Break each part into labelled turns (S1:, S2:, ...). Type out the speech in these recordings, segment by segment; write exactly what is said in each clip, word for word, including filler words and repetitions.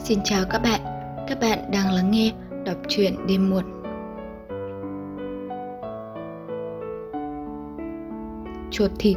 S1: Xin chào các bạn, các bạn đang lắng nghe đọc truyện đêm muộn. Chuột thịt.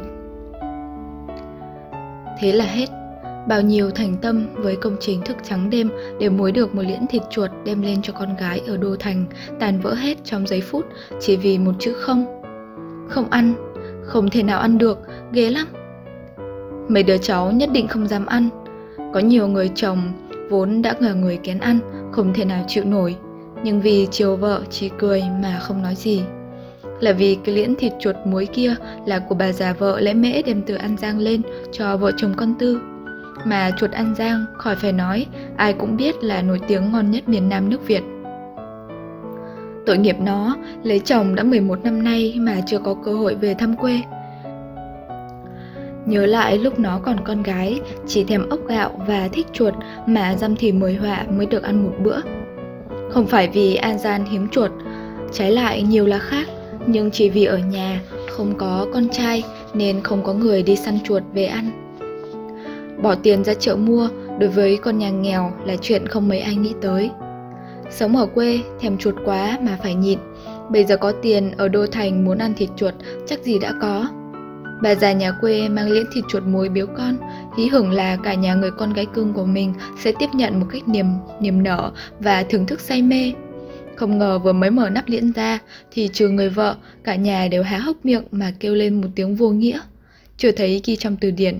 S1: Thế là hết. Bao nhiêu thành tâm với công trình thức trắng đêm để muối được một liễn thịt chuột đem lên cho con gái ở đô thành tàn vỡ hết trong giây phút chỉ vì một chữ không. Không ăn, không thể nào ăn được, ghê lắm. Mấy đứa cháu nhất định không dám ăn. Có nhiều người chồng vốn đã là người kén ăn, không thể nào chịu nổi, nhưng vì chiều vợ chỉ cười mà không nói gì. Là vì cái liễn thịt chuột muối kia là của bà già vợ Lễ Mễ đem từ An Giang lên cho vợ chồng con Tư. Mà chuột An Giang khỏi phải nói, ai cũng biết là nổi tiếng ngon nhất miền Nam nước Việt. Tội nghiệp nó, lấy chồng đã mười một năm nay mà chưa có cơ hội về thăm quê. Nhớ lại lúc nó còn con gái, chỉ thèm ốc gạo và thích chuột mà dăm thì mười họa mới được ăn một bữa. Không phải vì An Giang hiếm chuột, trái lại nhiều là khác, nhưng chỉ vì ở nhà không có con trai nên không có người đi săn chuột về ăn. Bỏ tiền ra chợ mua đối với con nhà nghèo là chuyện không mấy ai nghĩ tới. Sống ở quê thèm chuột quá mà phải nhịn, bây giờ có tiền ở đô thành muốn ăn thịt chuột chắc gì đã có. Bà già nhà quê mang liễn thịt chuột muối biếu con, hí hửng là cả nhà người con gái cưng của mình sẽ tiếp nhận một cách niềm niềm nở và thưởng thức say mê. Không ngờ vừa mới mở nắp liễn ra thì trừ người vợ, cả nhà đều há hốc miệng mà kêu lên một tiếng vô nghĩa, chưa thấy ghi trong từ điển.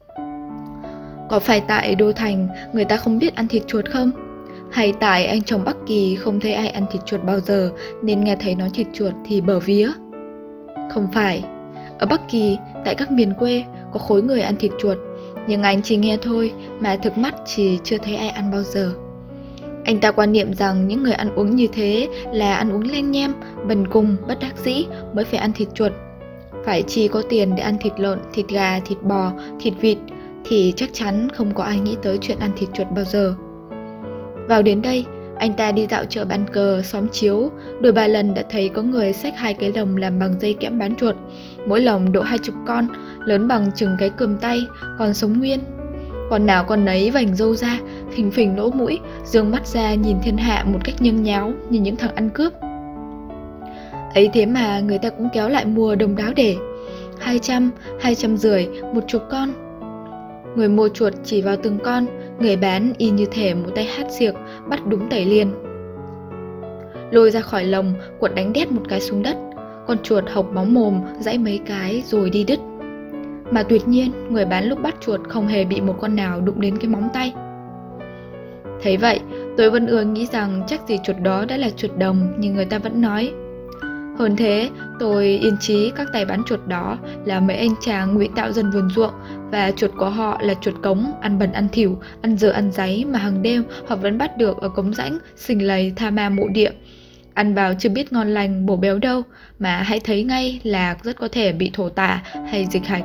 S1: Có phải tại đô thành người ta không biết ăn thịt chuột không? Hay tại anh chồng Bắc Kỳ không thấy ai ăn thịt chuột bao giờ nên nghe thấy nói thịt chuột thì bở vía? Không phải. Ở Bắc Kỳ, tại các miền quê, có khối người ăn thịt chuột, nhưng anh chỉ nghe thôi mà thực mắt chỉ chưa thấy ai ăn bao giờ. Anh ta quan niệm rằng những người ăn uống như thế là ăn uống leng nhem, bần cùng, bất đắc dĩ mới phải ăn thịt chuột. Phải chi có tiền để ăn thịt lợn, thịt gà, thịt bò, thịt vịt thì chắc chắn không có ai nghĩ tới chuyện ăn thịt chuột bao giờ. Vào đến đây, anh ta đi dạo chợ bàn cờ, xóm chiếu, đôi ba lần đã thấy có người xách hai cái lồng làm bằng dây kẽm bán chuột. Mỗi lồng độ hai chục con, lớn bằng chừng cái cườm tay, còn sống nguyên. Còn nào con nấy vành râu ra, phình phình lỗ mũi, dương mắt ra nhìn thiên hạ một cách nhâng nháo như những thằng ăn cướp. Ấy thế mà người ta cũng kéo lại mua đồng đáo để hai trăm, hai trăm rưỡi, một chục con. Người mua chuột chỉ vào từng con, người bán y như thể một tay hát diệc, bắt đúng tẩy liền. Lôi ra khỏi lồng, cuột đánh đét một cái xuống đất. Con chuột hộc máu mồm, dãy mấy cái rồi đi đứt. Mà tuyệt nhiên, người bán lúc bắt chuột không hề bị một con nào đụng đến cái móng tay. Thấy vậy, tôi vẫn ưa nghĩ rằng chắc gì chuột đó đã là chuột đồng, nhưng người ta vẫn nói. Hơn thế, tôi yên chí các tay bán chuột đó là mấy anh chàng ngụy tạo dân vườn ruộng, và chuột của họ là chuột cống, ăn bẩn ăn thỉu, ăn dơ ăn dáy mà hàng đêm họ vẫn bắt được ở cống rãnh, sình lầy, tha ma mộ địa. Ăn vào chưa biết ngon lành, bổ béo đâu, mà hãy thấy ngay là rất có thể bị thổ tả hay dịch hạch.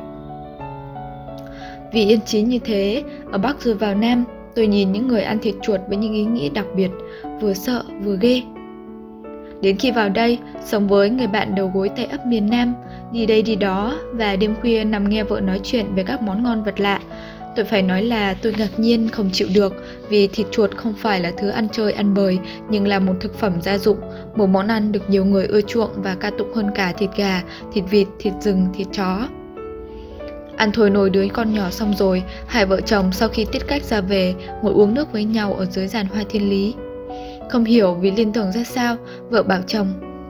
S1: Vì yên chí như thế, ở Bắc rồi vào Nam, tôi nhìn những người ăn thịt chuột với những ý nghĩ đặc biệt, vừa sợ vừa ghê. Đến khi vào đây, sống với người bạn đầu gối Tây ấp miền Nam, đi đây đi đó và đêm khuya nằm nghe vợ nói chuyện về các món ngon vật lạ, tôi phải nói là tôi ngạc nhiên không chịu được, vì thịt chuột không phải là thứ ăn chơi ăn bời, nhưng là một thực phẩm gia dụng, một món ăn được nhiều người ưa chuộng và ca tụng hơn cả thịt gà, thịt vịt, thịt rừng, thịt chó. Ăn thôi nồi đứa con nhỏ xong rồi, hai vợ chồng sau khi tiết cách ra về, ngồi uống nước với nhau ở dưới giàn hoa thiên lý. Không hiểu vì liên tưởng ra sao, vợ bảo chồng: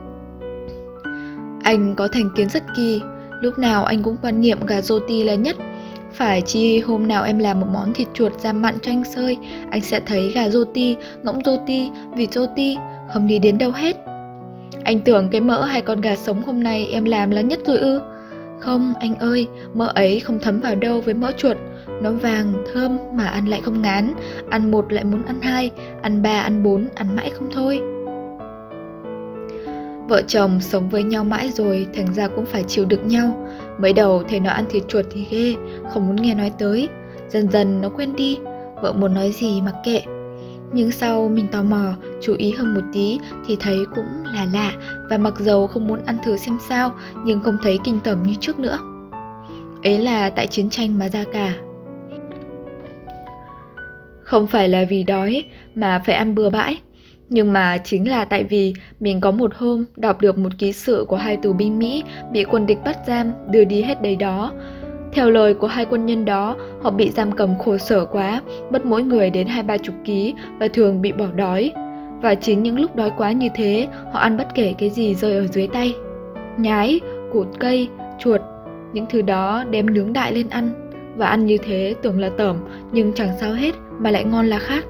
S1: Anh có thành kiến rất kỳ, lúc nào anh cũng quan niệm gà roti là nhất. Phải chi hôm nào em làm một món thịt chuột ra mặn cho anh sơi, anh sẽ thấy gà roti, ngỗng roti, vịt roti, không đi đến đâu hết. Anh tưởng cái mỡ hay con gà sống hôm nay em làm là nhất rồi ư? Không anh ơi, mỡ ấy không thấm vào đâu với mỡ chuột. Nó vàng, thơm mà ăn lại không ngán, ăn một lại muốn ăn hai, ăn ba, ăn bốn, ăn mãi không thôi. Vợ chồng sống với nhau mãi rồi, thành ra cũng phải chịu đựng nhau. Mới đầu thấy nó ăn thịt chuột thì ghê, không muốn nghe nói tới. Dần dần nó quên đi, vợ muốn nói gì mặc kệ. Nhưng sau mình tò mò, chú ý hơn một tí thì thấy cũng là lạ. Và mặc dầu không muốn ăn thử xem sao, nhưng không thấy kinh tởm như trước nữa. Ấy là tại chiến tranh mà ra cả. Không phải là vì đói mà phải ăn bừa bãi, nhưng mà chính là tại vì mình có một hôm đọc được một ký sự của hai tù binh Mỹ bị quân địch bắt giam đưa đi hết đấy đó. Theo lời của hai quân nhân đó, họ bị giam cầm khổ sở quá, mất mỗi người đến hai ba chục ký và thường bị bỏ đói. Và chính những lúc đói quá như thế, họ ăn bất kể cái gì rơi ở dưới tay. Nhái, cụt cây, chuột, những thứ đó đem nướng đại lên ăn. Và ăn như thế tưởng là tởm, nhưng chẳng sao hết mà lại ngon là khác.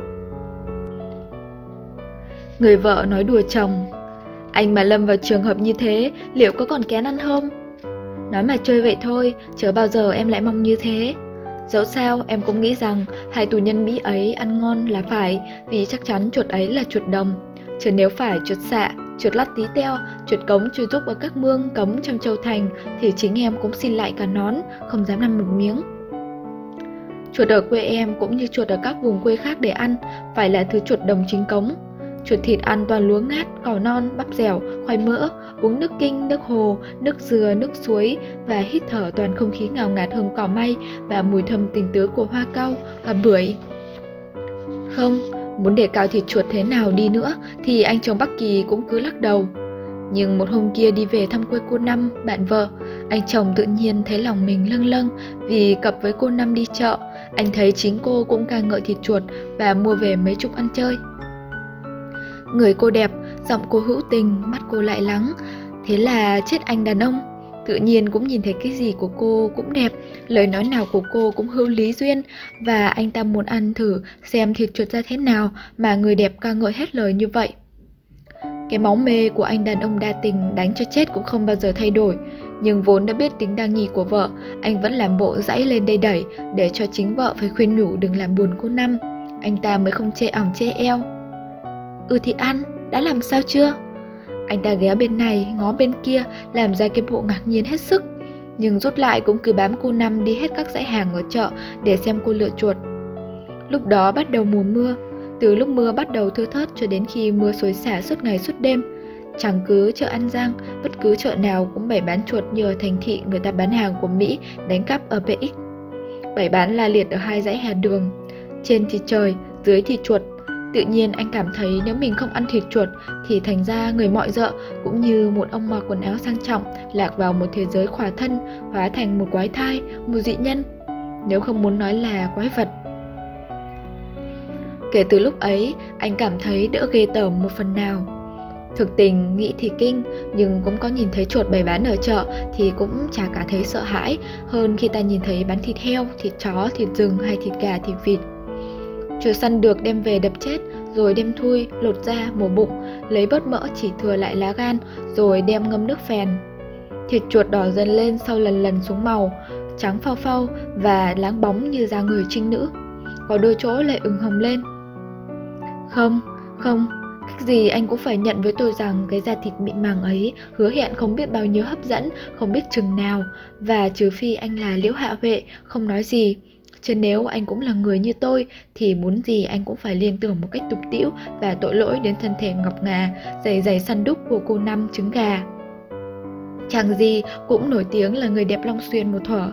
S1: Người vợ nói đùa chồng: anh mà lâm vào trường hợp như thế, liệu có còn kén ăn không? Nói mà chơi vậy thôi, chớ bao giờ em lại mong như thế. Dẫu sao em cũng nghĩ rằng hai tù nhân Mỹ ấy ăn ngon là phải, vì chắc chắn chuột ấy là chuột đồng. Chứ nếu phải chuột xạ, chuột lát tí teo, chuột cống chui rúc ở các mương cống trong châu thành, thì chính em cũng xin lại cả nón, không dám ăn một miếng. Chuột ở quê em cũng như chuột ở các vùng quê khác để ăn, phải là thứ chuột đồng chính cống. Chuột thịt ăn toàn lúa ngát, cỏ non, bắp dẻo, khoai mỡ, uống nước kinh, nước hồ, nước dừa, nước suối và hít thở toàn không khí ngào ngạt hương cỏ may và mùi thơm tình tứ của hoa cau và bưởi. Không, muốn để cào thịt chuột thế nào đi nữa thì anh chồng Bắc Kỳ cũng cứ lắc đầu. Nhưng một hôm kia đi về thăm quê cô Năm, bạn vợ, anh chồng tự nhiên thấy lòng mình lâng lâng vì cặp với cô Năm đi chợ, anh thấy chính cô cũng ca ngợi thịt chuột và mua về mấy chục ăn chơi. Người cô đẹp, giọng cô hữu tình, mắt cô lại lắng. Thế là chết anh đàn ông. Tự nhiên cũng nhìn thấy cái gì của cô cũng đẹp, lời nói nào của cô cũng hữu lý duyên. Và anh ta muốn ăn thử xem thịt chuột ra thế nào mà người đẹp ca ngợi hết lời như vậy. Cái máu mê của anh đàn ông đa tình đánh cho chết cũng không bao giờ thay đổi. Nhưng vốn đã biết tính đa nghi của vợ, anh vẫn làm bộ dãy lên đây đẩy để cho chính vợ phải khuyên nhủ đừng làm buồn cô Năm. Anh ta mới không chê ỏng chê eo. Ừ thì ăn, đã làm sao chưa? Anh ta ghé bên này, ngó bên kia, làm ra cái bộ ngạc nhiên hết sức. Nhưng rút lại cũng cứ bám cô Năm đi hết các dãy hàng ở chợ để xem cô lựa chuột. Lúc đó bắt đầu mùa mưa. Từ lúc mưa bắt đầu thưa thớt cho đến khi mưa xối xả suốt ngày suốt đêm. Chẳng cứ chợ An Giang, bất cứ chợ nào cũng bày bán chuột như ở thành thị người ta bán hàng của Mỹ đánh cắp ở pê ích. Bày bán la liệt ở hai dãy hè đường. Trên thì trời, dưới thì chuột. Tự nhiên anh cảm thấy nếu mình không ăn thịt chuột thì thành ra người mọi dợ cũng như một ông mặc quần áo sang trọng lạc vào một thế giới khỏa thân, hóa thành một quái thai, một dị nhân, nếu không muốn nói là quái vật. Kể từ lúc ấy, anh cảm thấy đỡ ghê tởm một phần nào. Thực tình nghĩ thì kinh, nhưng cũng có nhìn thấy chuột bày bán ở chợ thì cũng chả cả thấy sợ hãi hơn khi ta nhìn thấy bán thịt heo, thịt chó, thịt rừng hay thịt gà, thịt vịt. Chuột săn được đem về đập chết, rồi đem thui, lột da, mổ bụng, lấy bớt mỡ chỉ thừa lại lá gan, rồi đem ngâm nước phèn. Thịt chuột đỏ dần lên sau lần lần xuống màu, trắng phau phau và láng bóng như da người trinh nữ. Có đôi chỗ lại ửng hồng lên. Không, không, cách gì anh cũng phải nhận với tôi rằng cái da thịt mịn màng ấy hứa hẹn không biết bao nhiêu hấp dẫn, không biết chừng nào. Và trừ phi anh là Liễu Hạ Huệ, không nói gì. Chứ nếu anh cũng là người như tôi thì muốn gì anh cũng phải liên tưởng một cách tục tĩu và tội lỗi đến thân thể ngọc ngà, dày dày săn đúc của cô Năm trứng gà. Chàng gì cũng nổi tiếng là người đẹp Long Xuyên một thuở.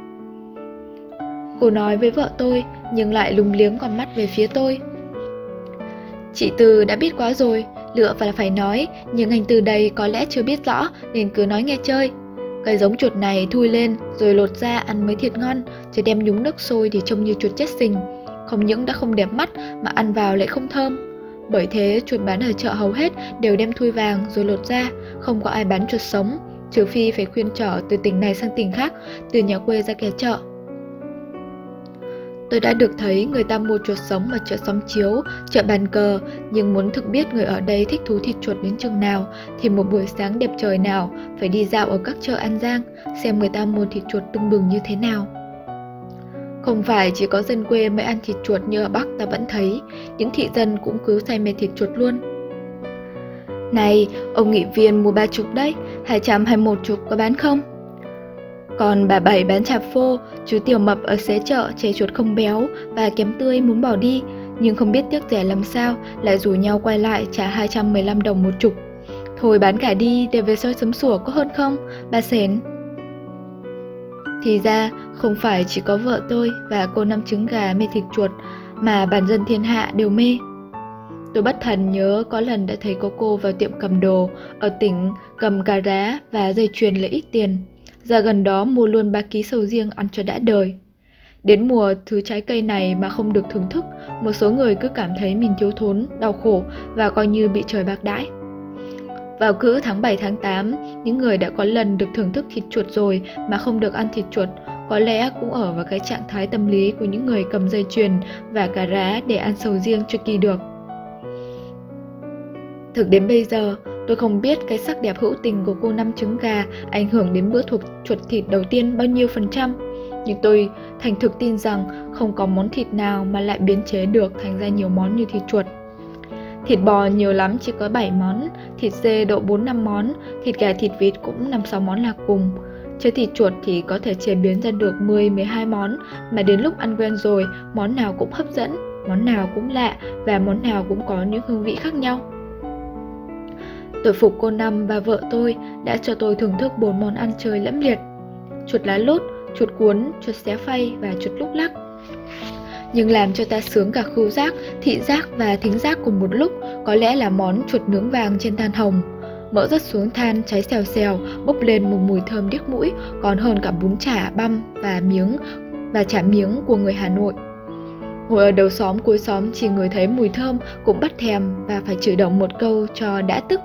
S1: Cô nói với vợ tôi nhưng lại lùng liếng con mắt về phía tôi. Chị Từ đã biết quá rồi, lựa và phải nói, nhưng anh Từ đây có lẽ chưa biết rõ nên cứ nói nghe chơi. Cái giống chuột này thui lên rồi lột ra ăn mới thiệt ngon, chứ đem nhúng nước sôi thì trông như chuột chết sình. Không những đã không đẹp mắt mà ăn vào lại không thơm. Bởi thế chuột bán ở chợ hầu hết đều đem thui vàng rồi lột ra, không có ai bán chuột sống, trừ phi phải khuyên chở từ tỉnh này sang tỉnh khác, từ nhà quê ra kẻ chợ. Tôi đã được thấy người ta mua chuột sống ở chợ Xóm Chiếu, chợ Bàn Cờ, nhưng muốn thực biết người ở đây thích thú thịt chuột đến chừng nào thì một buổi sáng đẹp trời nào phải đi dạo ở các chợ An Giang xem người ta mua thịt chuột tưng bừng như thế nào. Không phải chỉ có dân quê mới ăn thịt chuột như ở Bắc ta vẫn thấy, những thị dân cũng cứ say mê thịt chuột luôn. Này, ông nghị viên mua ba chục đấy, hai trăm hai một chục có bán không? Còn bà Bảy bán chạp phô, chú Tiểu Mập ở xế chợ chê chuột không béo và kém tươi muốn bỏ đi, nhưng không biết tiếc rẻ làm sao lại rủ nhau quay lại trả hai trăm mười lăm đồng một chục. Thôi bán cả đi để về xôi sấm sủa có hơn không, bà Xến? Thì ra không phải chỉ có vợ tôi và cô Năm trứng gà mê thịt chuột, mà bản dân thiên hạ đều mê. Tôi bất thần nhớ có lần đã thấy có cô vào tiệm cầm đồ ở tỉnh cầm cà rá và dây chuyền lấy ít tiền, ra gần đó mua luôn ba ký sầu riêng ăn cho đã đời. Đến mùa thứ trái cây này mà không được thưởng thức, một số người cứ cảm thấy mình thiếu thốn, đau khổ và coi như bị trời bạc đãi. Vào cữ tháng bảy tháng tám, những người đã có lần được thưởng thức thịt chuột rồi mà không được ăn thịt chuột có lẽ cũng ở vào cái trạng thái tâm lý của những người cầm dây chuyền và cà rá để ăn sầu riêng cho kỳ được. Thực đến bây giờ, tôi không biết cái sắc đẹp hữu tình của cô năm trứng gà ảnh hưởng đến bữa thuộc chuột thịt đầu tiên bao nhiêu phần trăm. Nhưng tôi thành thực tin rằng không có món thịt nào mà lại biến chế được thành ra nhiều món như thịt chuột. Thịt bò nhiều lắm chỉ có bảy món, thịt dê độ bốn năm món, thịt gà thịt vịt cũng năm sáu món là cùng. Chứ thịt chuột thì có thể chế biến ra được mười mười hai món, mà đến lúc ăn quen rồi, món nào cũng hấp dẫn, món nào cũng lạ và món nào cũng có những hương vị khác nhau. Tôi phục cô Năm và vợ tôi đã cho tôi thưởng thức bốn món ăn chơi lẫm liệt: chuột lá lốt, chuột cuốn, chuột xé phay và chuột lúc lắc. Nhưng làm cho ta sướng cả khứu giác, thị giác và thính giác cùng một lúc có lẽ là món chuột nướng vàng trên than hồng. Mỡ rớt xuống than cháy xèo xèo, bốc lên một mùi thơm điếc mũi, còn hơn cả bún chả băm và miếng và chả miếng của người Hà Nội. Ngồi ở đầu xóm cuối xóm chỉ ngửi thấy mùi thơm cũng bắt thèm và phải chửi đồng một câu cho đã tức.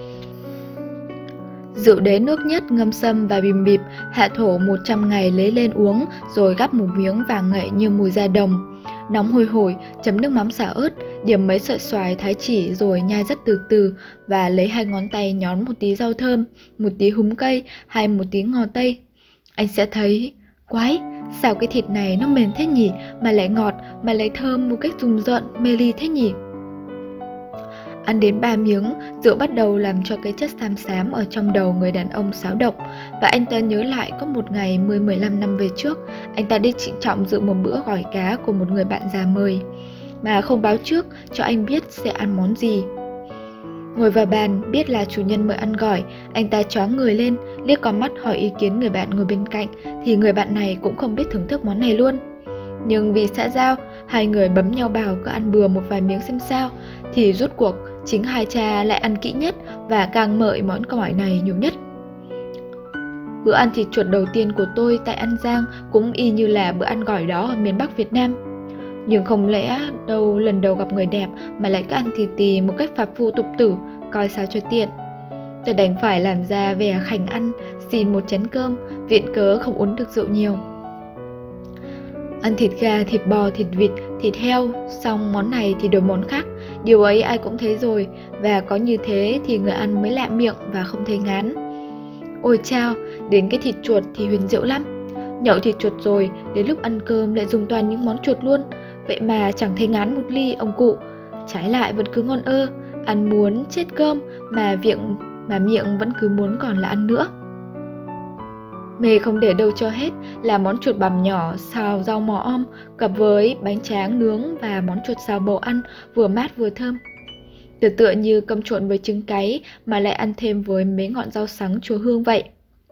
S1: Rượu đế nước nhất ngâm sâm và bìm bịp, hạ thổ một trăm ngày lấy lên uống, rồi gắp một miếng vàng ngậy như mùi da đồng. Nóng hôi hổi, chấm nước mắm xả ớt, điểm mấy sợi xoài thái chỉ rồi nhai rất từ từ và lấy hai ngón tay nhón một tí rau thơm, một tí húng cây hay một tí ngò tây. Anh sẽ thấy, quái, sao cái thịt này nó mềm thế nhỉ, mà lại ngọt, mà lại thơm một cách rùng rợn, mê ly thế nhỉ. Ăn đến ba miếng, rượu bắt đầu làm cho cái chất xám xám ở trong đầu người đàn ông xáo động. Và anh ta nhớ lại có một ngày mười mười lăm năm về trước, anh ta đi trịnh trọng dự một bữa gỏi cá của một người bạn già mời, mà không báo trước cho anh biết sẽ ăn món gì. Ngồi vào bàn, biết là chủ nhân mời ăn gỏi, anh ta choáng người lên, liếc con mắt hỏi ý kiến người bạn ngồi bên cạnh, thì người bạn này cũng không biết thưởng thức món này luôn. Nhưng vì xã giao, hai người bấm nhau bảo cứ ăn bừa một vài miếng xem sao, thì rốt cuộc chính hai cha lại ăn kỹ nhất và càng mời món gỏi này nhiều nhất. Bữa ăn thịt chuột đầu tiên của tôi tại An Giang cũng y như là bữa ăn gỏi đó ở miền Bắc Việt Nam. Nhưng không lẽ đâu lần đầu gặp người đẹp mà lại cứ ăn thịt tì một cách phạp phu tục tử, coi sao cho tiện. Tôi đành phải làm ra vẻ khảnh ăn, xin một chén cơm, viện cớ không uống được rượu nhiều. Ăn thịt gà, thịt bò, thịt vịt, thịt heo, xong món này thì đổi món khác. Điều ấy ai cũng thấy rồi, và có như thế thì người ăn mới lạ miệng và không thấy ngán. Ôi chao, đến cái thịt chuột thì huyền diệu lắm. Nhậu thịt chuột rồi, đến lúc ăn cơm lại dùng toàn những món chuột luôn. Vậy mà chẳng thấy ngán một ly ông cụ. Trái lại vẫn cứ ngon ơ, ăn muốn chết cơm mà miệng, mà miệng vẫn cứ muốn còn là ăn nữa. Mê không để đâu cho hết là món chuột bằm nhỏ xào rau mò om cặp với bánh tráng nướng và món chuột xào bầu ăn vừa mát vừa thơm. Tựa tựa như cơm trộn với trứng cáy mà lại ăn thêm với mấy ngọn rau sắn chua hương vậy.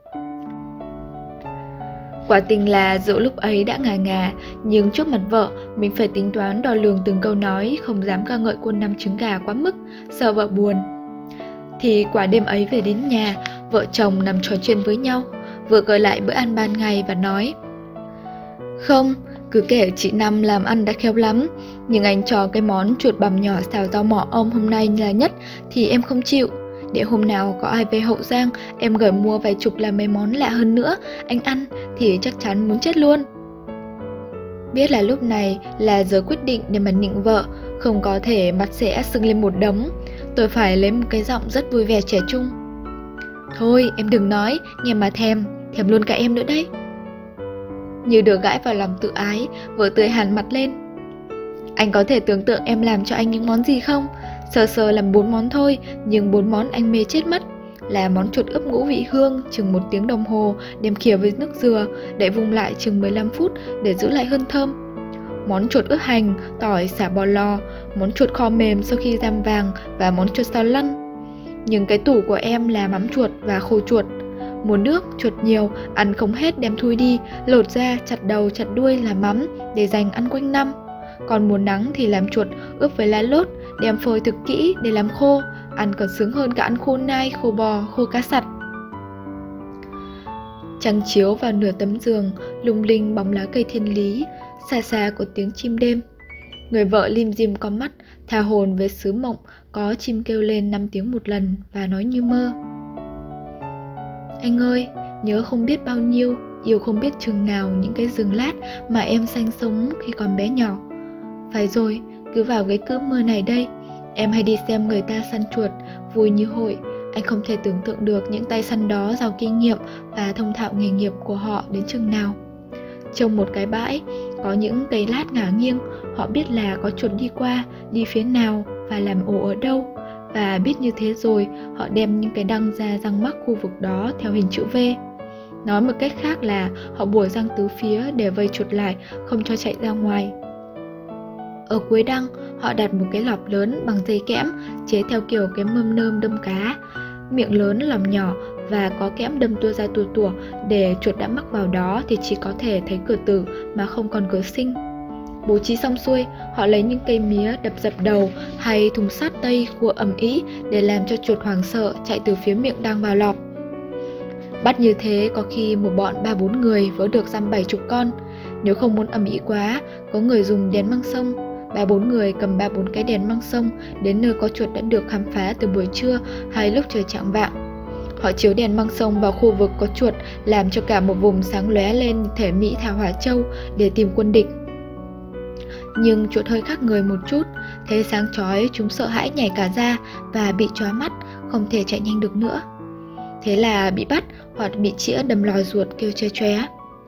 S1: Quả tình là rượu lúc ấy đã ngà ngà, nhưng trước mặt vợ mình phải tính toán đo lường từng câu nói, không dám ca ngợi cô năm trứng gà quá mức, sợ vợ buồn. Thì quả đêm ấy về đến nhà, vợ chồng nằm trò chuyện với nhau, vừa gợi lại bữa ăn ban ngày và nói: Không, cứ kể chị Năm làm ăn đã khéo lắm, nhưng anh cho cái món chuột bằm nhỏ xào rau mỏ ông hôm nay là nhất thì em không chịu. Để hôm nào có ai về Hậu Giang, em gửi mua vài chục là mấy món lạ hơn nữa, anh ăn thì chắc chắn muốn chết luôn. Biết là lúc này là giờ quyết định để mà nịnh vợ, không có thể mặt sẽ sưng lên một đống. Tôi phải lấy một cái giọng rất vui vẻ trẻ trung: Thôi em đừng nói, nghe mà thèm, thèm luôn cả em nữa đấy. Như được gãi vào lòng tự ái, vợ tươi hẳn mặt lên: Anh có thể tưởng tượng em làm cho anh những món gì không? Sơ sơ làm bốn món thôi, nhưng bốn món anh mê chết mất. Là món chuột ướp ngũ vị hương chừng một tiếng đồng hồ, đem khìa với nước dừa, để vung lại chừng mười lăm phút để giữ lại hương thơm. Món chuột ướp hành, tỏi, xả bò lò, món chuột kho mềm sau khi rang vàng và món chuột xào lăn. Nhưng cái tủ của em là mắm chuột và khô chuột. Muốn nước, chuột nhiều, ăn không hết đem thui đi, lột ra, chặt đầu, chặt đuôi là mắm, để dành ăn quanh năm. Còn mùa nắng thì làm chuột ướp với lá lốt, đem phơi thực kỹ để làm khô, ăn còn sướng hơn cả ăn khô nai, khô bò, khô cá sặt. Trăng chiếu vào nửa tấm giường, lung linh bóng lá cây thiên lý, xa xa có tiếng chim đêm. Người vợ lim dim con mắt, tha hồn với xứ mộng, có chim kêu lên năm tiếng một lần và nói như mơ. Anh ơi, nhớ không biết bao nhiêu, yêu không biết chừng nào những cái rừng lát mà em sanh sống khi còn bé nhỏ. Phải rồi, cứ vào cái cữ mưa này đây, em hay đi xem người ta săn chuột, vui như hội. Anh không thể tưởng tượng được những tay săn đó giàu kinh nghiệm và thông thạo nghề nghiệp của họ đến chừng nào. Trong một cái bãi, có những cây lát ngả nghiêng, họ biết là có chuột đi qua, đi phía nào và làm ổ ở đâu. Và biết như thế rồi, họ đem những cái đăng ra răng mắc khu vực đó theo hình chữ V. Nói một cách khác là họ bủa răng tứ phía để vây chuột lại, không cho chạy ra ngoài. Ở cuối đăng, họ đặt một cái lọp lớn bằng dây kẽm, chế theo kiểu cái mâm nơm đâm cá, miệng lớn lòng nhỏ và có kẽm đâm tua ra tua tủa, để chuột đã mắc vào đó thì chỉ có thể thấy cửa tử mà không còn cửa sinh. Bố trí xong xuôi, họ lấy những cây mía đập dập đầu hay thùng sắt tây khua ầm ĩ để làm cho chuột hoảng sợ chạy từ phía miệng đăng vào lọp. Bắt như thế có khi một bọn ba bốn người vớ được dăm bảy chục con. Nếu không muốn ầm ĩ quá, có người dùng đèn măng sông. Ba bốn người cầm ba bốn cái đèn măng sông đến nơi có chuột đã được khám phá từ buổi trưa hay lúc trời chạng vạng. Họ chiếu đèn măng sông vào khu vực có chuột, làm cho cả một vùng sáng lóe lên thể Mỹ thả hỏa châu để tìm quân địch. Nhưng chuột hơi khác người một chút, thấy sáng chói chúng sợ hãi nhảy cả ra và bị chói mắt, không thể chạy nhanh được nữa. Thế là bị bắt hoặc bị chĩa đầm lòi ruột kêu choe choé.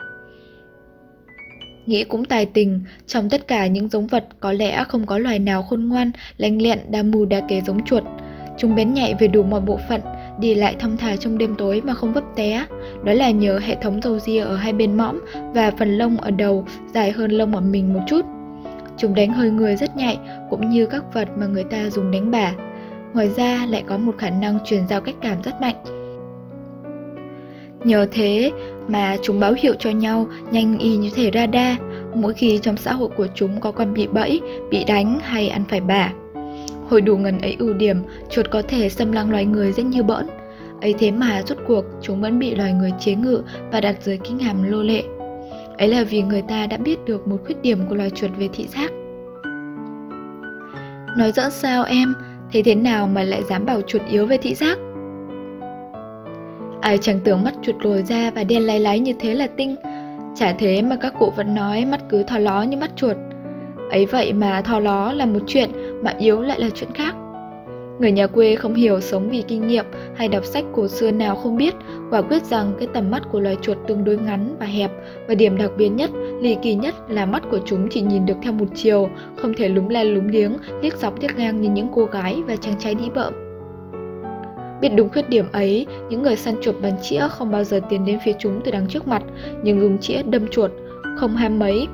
S1: Nghĩ cũng tài tình, trong tất cả những giống vật có lẽ không có loài nào khôn ngoan, lanh lẹn, đa mưu đa kế giống chuột. Chúng bén nhạy về đủ mọi bộ phận, đi lại thong thả trong đêm tối mà không vấp té. Đó là nhờ hệ thống râu ria ở hai bên mõm và phần lông ở đầu dài hơn lông ở mình một chút. Chúng đánh hơi người rất nhạy, cũng như các vật mà người ta dùng đánh bả. Ngoài ra lại có một khả năng truyền giao cách cảm rất mạnh. Nhờ thế mà chúng báo hiệu cho nhau nhanh y như thể radar, mỗi khi trong xã hội của chúng có con bị bẫy, bị đánh hay ăn phải bả. Hồi đủ ngần ấy ưu điểm, chuột có thể xâm lăng loài người rất như bỡn. Ấy thế mà rốt cuộc chúng vẫn bị loài người chế ngự và đặt dưới kinh hàm lô lệ. Ấy là vì người ta đã biết được một khuyết điểm của loài chuột về thị giác. Nói giỡn sao em, thế thế nào mà lại dám bảo chuột yếu về thị giác? Ai chẳng tưởng mắt chuột lồi ra và đen láy láy như thế là tinh. Chả thế mà các cụ vẫn nói mắt cứ thò ló như mắt chuột. Ấy vậy mà thò ló là một chuyện, mà yếu lại là chuyện khác. Người nhà quê không hiểu sống vì kinh nghiệm hay đọc sách cổ xưa nào không biết, quả quyết rằng cái tầm mắt của loài chuột tương đối ngắn và hẹp, và điểm đặc biệt nhất, ly kỳ nhất là mắt của chúng chỉ nhìn được theo một chiều, không thể lúm la lúm liếng, liếc dọc liếc ngang như những cô gái và chàng trai đĩ bợm. Biết đúng khuyết điểm ấy, những người săn chuột bắn chĩa không bao giờ tiến đến phía chúng từ đằng trước mặt, nhưng dùng chĩa đâm chuột, không ham mấy.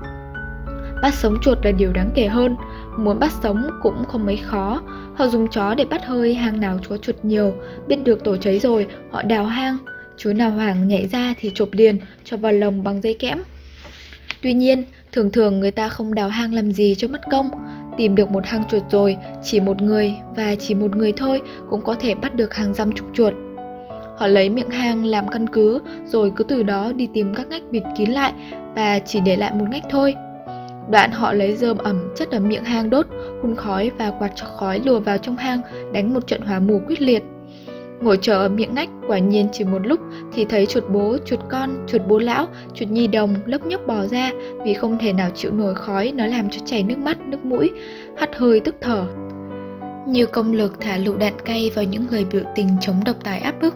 S1: Bắt sống chuột là điều đáng kể hơn, muốn bắt sống cũng không mấy khó. Họ dùng chó để bắt hơi hang nào có chuột nhiều, biết được tổ cháy rồi, họ đào hang. Chú nào hoảng nhảy ra thì chộp liền, cho vào lồng bằng dây kẽm. Tuy nhiên, thường thường người ta không đào hang làm gì cho mất công. Tìm được một hang chuột rồi, chỉ một người và chỉ một người thôi cũng có thể bắt được hàng dăm chục chuột. Họ lấy miệng hang làm căn cứ, rồi cứ từ đó đi tìm các ngách bịt kín lại và chỉ để lại một ngách thôi. Đoạn họ lấy rơm ẩm chất ở miệng hang đốt, hun khói và quạt cho khói lùa vào trong hang, đánh một trận hỏa mù quyết liệt. Ngồi chờ ở miệng ngách, quả nhiên chỉ một lúc thì thấy chuột bố, chuột con, chuột bố lão, chuột nhi đồng lấp nhấp bò ra, vì không thể nào chịu nổi khói, nó làm cho chảy nước mắt, nước mũi, hắt hơi tức thở. Như công lực thả lựu đạn cay vào những người biểu tình chống độc tài áp bức.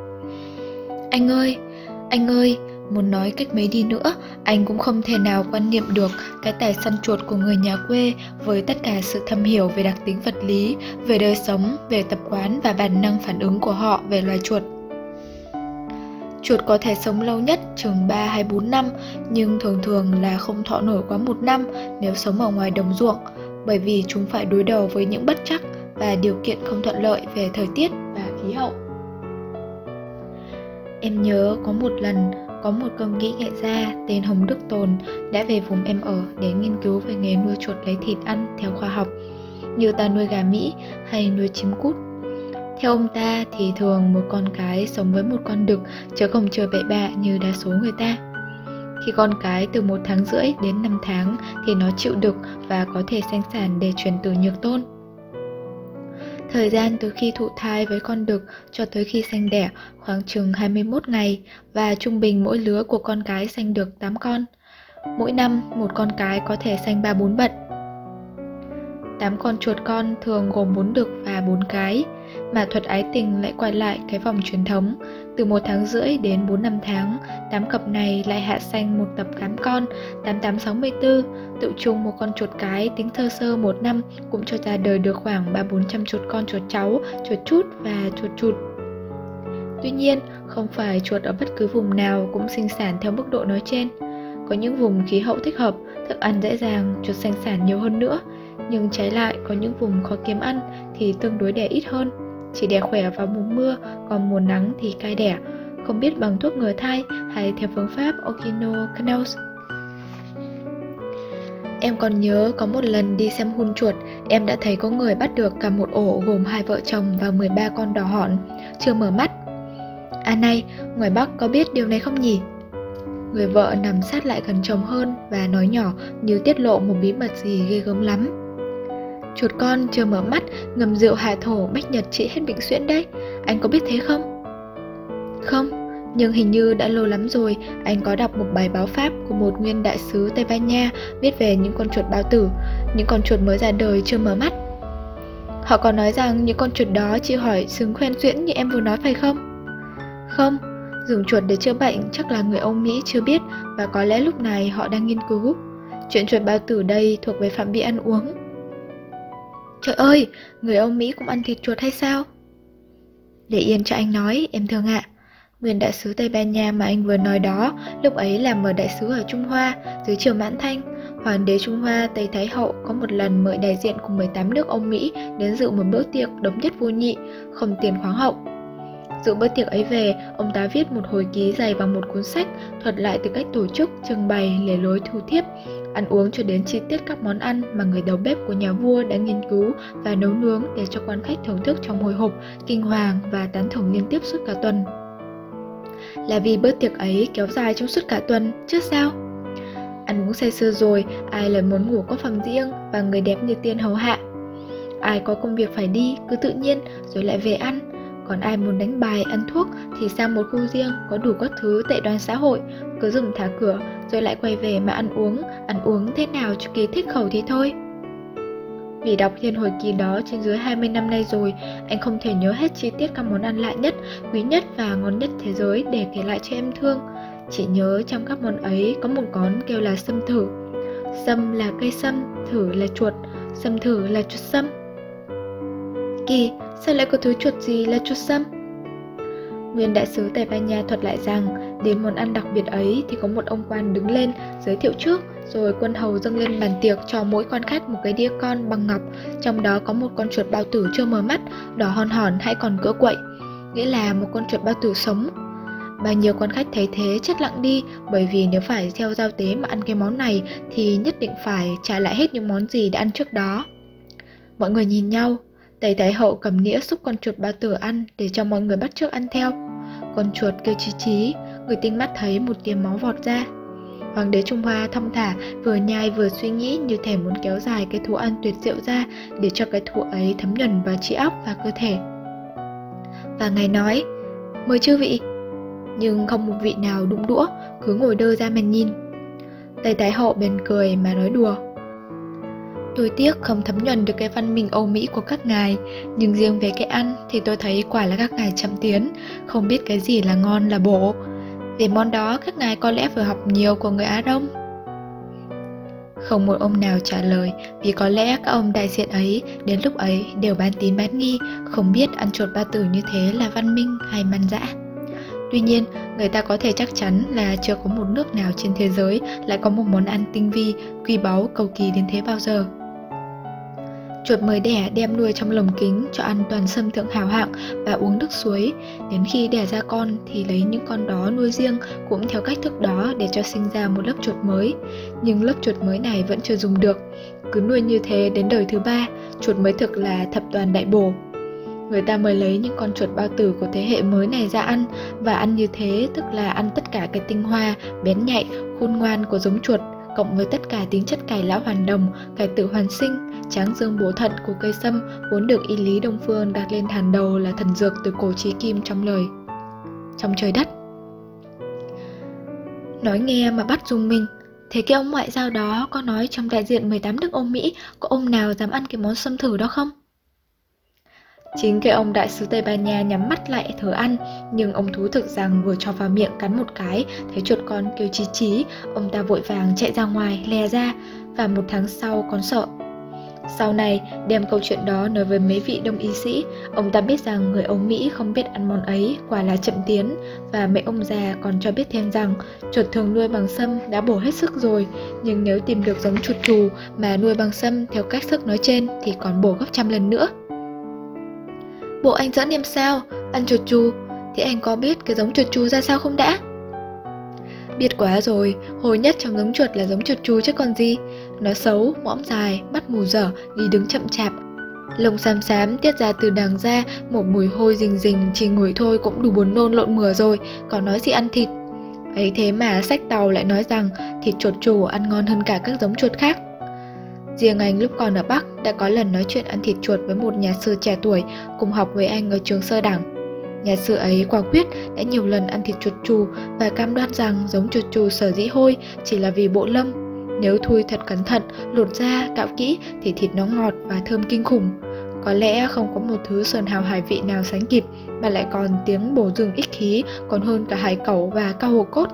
S1: Anh ơi, anh ơi, muốn nói cách mấy đi nữa, anh cũng không thể nào quan niệm được cái tài săn chuột của người nhà quê với tất cả sự thâm hiểu về đặc tính vật lý, về đời sống, về tập quán và bản năng phản ứng của họ về loài chuột. Chuột có thể sống lâu nhất chừng ba hay bốn năm, nhưng thường thường là không thọ nổi quá một năm nếu sống ở ngoài đồng ruộng, bởi vì chúng phải đối đầu với những bất trắc và điều kiện không thuận lợi về thời tiết và khí hậu. Em nhớ có một lần có một công nghĩ nghệ gia tên Hồng Đức Tồn đã về vùng em ở để nghiên cứu về nghề nuôi chuột lấy thịt ăn theo khoa học, như ta nuôi gà Mỹ hay nuôi chim cút. Theo ông ta thì thường một con cái sống với một con đực, chứ không chơi bậy bạ như đa số người ta. Khi con cái từ một tháng rưỡi đến năm tháng thì nó chịu đực và có thể sanh sản để truyền tử nhược tôn. Thời gian từ khi thụ thai với con đực cho tới khi sanh đẻ khoảng chừng hai mươi mốt ngày, và trung bình mỗi lứa của con cái sanh được tám con. Mỗi năm một con cái có thể sanh ba bốn bận. tám con chuột con thường gồm bốn đực và bốn cái, mà thuật ái tình lại quay lại cái vòng truyền thống. Từ một tháng rưỡi đến bốn năm tháng, tám cặp này lại hạ sanh một tập tám con, tám tám sáu mươi tư. Tự chung một con chuột cái tính sơ sơ một năm cũng cho ra đời được khoảng ba bốn trăm chuột con, chuột cháu, chuột trút và chuột chụt. Tuy nhiên, không phải chuột ở bất cứ vùng nào cũng sinh sản theo mức độ nói trên. Có những vùng khí hậu thích hợp, thức ăn dễ dàng, chuột sinh sản nhiều hơn nữa. Nhưng trái lại, có những vùng khó kiếm ăn thì tương đối đẻ ít hơn, chỉ đẻ khỏe vào mùa mưa, còn mùa nắng thì cai đẻ, không biết bằng thuốc ngừa thai hay theo phương pháp Okino Canals. Em còn nhớ có một lần đi xem hun chuột, em đã thấy có người bắt được cả một ổ gồm hai vợ chồng và mười ba con đỏ hỏn, chưa mở mắt. À này, ngoài Bắc có biết điều này không nhỉ? Người vợ nằm sát lại gần chồng hơn và nói nhỏ như tiết lộ một bí mật gì ghê gớm lắm. Chuột con chưa mở mắt, ngầm rượu hạ thổ bách nhật trị hết bệnh suyễn đấy, anh có biết thế không? Không, nhưng hình như đã lâu lắm rồi anh có đọc một bài báo Pháp của một nguyên đại sứ Tây Ban Nha viết về những con chuột bao tử, những con chuột mới ra đời chưa mở mắt. Họ có nói rằng những con chuột đó chỉ hỏi xứng khoen duyễn như em vừa nói phải không? Không, dùng chuột để chữa bệnh chắc là người Âu Mỹ chưa biết, và có lẽ lúc này họ đang nghiên cứu. Chuyện chuột bao tử đây thuộc về phạm vi ăn uống. Trời ơi, người Âu Mỹ cũng ăn thịt chuột hay sao? Để yên cho anh nói, em thương ạ. Nguyên đại sứ Tây Ban Nha mà anh vừa nói đó, lúc ấy làm ở đại sứ ở Trung Hoa, dưới triều Mãn Thanh. Hoàng đế Trung Hoa Tây Thái Hậu có một lần mời đại diện của mười tám nước Âu Mỹ đến dự một bữa tiệc độc nhất vô nhị, không tiền khoáng hậu. Dự bữa tiệc ấy về, ông ta viết một hồi ký dày bằng một cuốn sách, thuật lại từ cách tổ chức, trưng bày, lề lối thu thiếp, ăn uống cho đến chi tiết các món ăn mà người đầu bếp của nhà vua đã nghiên cứu và nấu nướng để cho quan khách thưởng thức trong hồi hộp, kinh hoàng và tán thưởng liên tiếp suốt cả tuần. Là vì bữa tiệc ấy kéo dài trong suốt cả tuần, chứ sao? Ăn uống say sưa rồi, ai lại muốn ngủ có phòng riêng và người đẹp như tiên hầu hạ. Ai có công việc phải đi, cứ tự nhiên rồi lại về ăn. Còn ai muốn đánh bài, ăn thuốc thì sang một khu riêng có đủ các thứ tệ đoan xã hội, cứ dừng thả cửa rồi lại quay về mà ăn uống, ăn uống thế nào cho kỳ thích khẩu thì thôi. Vì đọc thiên hồi kỳ đó trên dưới hai mươi năm nay rồi, anh không thể nhớ hết chi tiết các món ăn lạ nhất, quý nhất và ngon nhất thế giới để kể lại cho em thương. Chỉ nhớ trong các món ấy có một món kêu là sâm thử. Sâm là cây sâm, thử là chuột, sâm thử là chuột sâm. Kỳ, sao lại có thứ chuột gì là chuột sâm? Nguyên đại sứ Tây Ban Nha thuật lại rằng, đến món ăn đặc biệt ấy thì có một ông quan đứng lên giới thiệu trước, rồi quân hầu dâng lên bàn tiệc cho mỗi quan khách một cái đĩa con bằng ngọc, trong đó có một con chuột bao tử chưa mở mắt, đỏ hòn hòn hay còn cỡ quậy, nghĩa là một con chuột bao tử sống. Bao nhiêu quan khách thấy thế chết lặng đi, bởi vì nếu phải theo giao tế mà ăn cái món này thì nhất định phải trả lại hết những món gì đã ăn trước đó. Mọi người nhìn nhau. Tây Thái Hậu cầm nĩa xúc con chuột bao tử ăn để cho mọi người bắt chước ăn theo. Con chuột kêu chí chí, người tinh mắt thấy một tia máu vọt ra. Hoàng đế Trung Hoa thong thả, vừa nhai vừa suy nghĩ như thể muốn kéo dài cái thú ăn tuyệt diệu ra để cho cái thú ấy thấm nhuần vào trí óc và cơ thể. Và ngài nói, mời chư vị. Nhưng không một vị nào đụng đũa, cứ ngồi đơ ra mà nhìn. Tây Thái Hậu bèn cười mà nói đùa. Tôi tiếc không thấm nhuần được cái văn minh Âu Mỹ của các ngài, nhưng riêng về cái ăn thì tôi thấy quả là các ngài chậm tiến, không biết cái gì là ngon là bổ. Về món đó các ngài có lẽ vừa học nhiều của người Á Đông. Không một ông nào trả lời, vì có lẽ các ông đại diện ấy đến lúc ấy đều bán tín bán nghi, không biết ăn chuột bao tử như thế là văn minh hay man dã. Tuy nhiên, người ta có thể chắc chắn là chưa có một nước nào trên thế giới lại có một món ăn tinh vi, quý báu, cầu kỳ đến thế bao giờ. Chuột mới đẻ đem nuôi trong lồng kính cho ăn toàn sâm thượng hào hạng và uống nước suối. Đến khi đẻ ra con thì lấy những con đó nuôi riêng cũng theo cách thức đó để cho sinh ra một lớp chuột mới. Nhưng lớp chuột mới này vẫn chưa dùng được. Cứ nuôi như thế đến đời thứ ba, chuột mới thực là thập toàn đại bổ. Người ta mới lấy những con chuột bao tử của thế hệ mới này ra ăn, và ăn như thế tức là ăn tất cả cái tinh hoa, bén nhạy, khôn ngoan của giống chuột, cộng với tất cả tính chất cải lão hoàn đồng, cải tử hoàn sinh, tráng dương bổ thận của cây sâm vốn được y lý Đông phương đặt lên hàng đầu là thần dược từ cổ chí kim trong lời trong trời đất. Nói nghe mà bắt rùng mình. Thế cái ông ngoại giao đó có nói trong đại diện mười tám nước Âu Mỹ có ông nào dám ăn cái món sâm thử đó không? Chính cái ông đại sứ Tây Ban Nha nhắm mắt lại thở ăn, nhưng ông thú thực rằng vừa cho vào miệng cắn một cái, thấy chuột con kêu chí chí, ông ta vội vàng chạy ra ngoài, lè ra, và một tháng sau còn sợ. Sau này, đem câu chuyện đó nói với mấy vị đông y sĩ, ông ta biết rằng người Âu Mỹ không biết ăn món ấy, quả là chậm tiến, và mấy ông già còn cho biết thêm rằng chuột thường nuôi bằng sâm đã bổ hết sức rồi, nhưng nếu tìm được giống chuột trù mà nuôi bằng sâm theo cách thức nói trên thì còn bổ gấp trăm lần nữa. Bộ anh giỡn em sao? Ăn chuột chù? Thế anh có biết cái giống chuột chù ra sao không đã? Biết quá rồi, hồi nhất trong giống chuột là giống chuột chù chứ còn gì. Nó xấu, mõm dài, mắt mù dở, đi đứng chậm chạp. Lông xám xám tiết ra từ đằng da, một mùi hôi rình rình, chỉ ngửi thôi cũng đủ buồn nôn lộn mửa rồi, còn nói gì ăn thịt. Ấy thế mà sách tàu lại nói rằng thịt chuột chù ăn ngon hơn cả các giống chuột khác. Riêng anh lúc còn ở Bắc đã có lần nói chuyện ăn thịt chuột với một nhà sư trẻ tuổi cùng học với anh ở trường sơ đẳng. Nhà sư ấy quả quyết đã nhiều lần ăn thịt chuột chù và cam đoan rằng giống chuột chù sở dĩ hôi chỉ là vì bộ lông. Nếu thui thật cẩn thận, lột da, cạo kỹ thì thịt nó ngọt và thơm kinh khủng. Có lẽ không có một thứ sơn hào hải vị nào sánh kịp, mà lại còn tiếng bổ dương ích khí còn hơn cả hải cẩu và cao hồ cốt.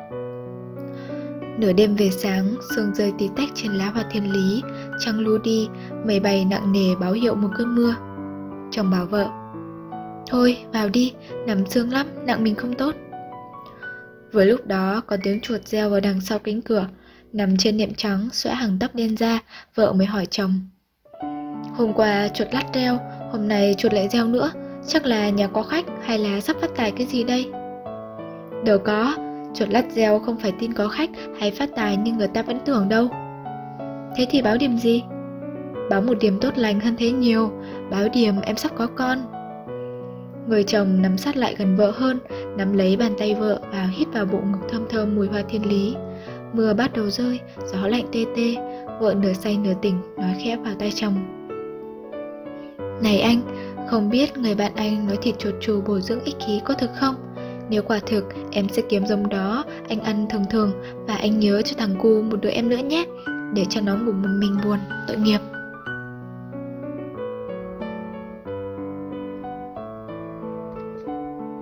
S1: Nửa đêm về sáng, sương rơi tí tách trên lá hoa thiên lý, trăng lu đi, mây bay nặng nề báo hiệu một cơn mưa. Chồng bảo vợ: "Thôi, vào đi, nằm sương lắm, nặng mình không tốt." Vừa lúc đó có tiếng chuột reo vào đằng sau cánh cửa, nằm trên nệm trắng, xõa hàng tóc đen ra, vợ mới hỏi chồng: "Hôm qua chuột lắt reo, hôm nay chuột lại reo nữa, chắc là nhà có khách hay là sắp phát tài cái gì đây?" "Đâu có, chuột lắt reo không phải tin có khách hay phát tài như người ta vẫn tưởng đâu." "Thế thì báo điểm gì?" "Báo một điểm tốt lành hơn thế nhiều, báo điểm em sắp có con." Người chồng nắm sát lại gần vợ hơn, nắm lấy bàn tay vợ và hít vào bộ ngực thơm thơm mùi hoa thiên lý. Mưa bắt đầu rơi, gió lạnh tê tê, vợ nửa say nửa tỉnh nói khẽ vào tai chồng: "Này anh, không biết người bạn anh nói thịt chuột chù bổ dưỡng ích khí có thực không? Nếu quả thực, em sẽ kiếm giống đó, anh ăn thường thường, và anh nhớ cho thằng cu một đứa em nữa nhé, để cho nó ngủ một mình buồn, tội nghiệp."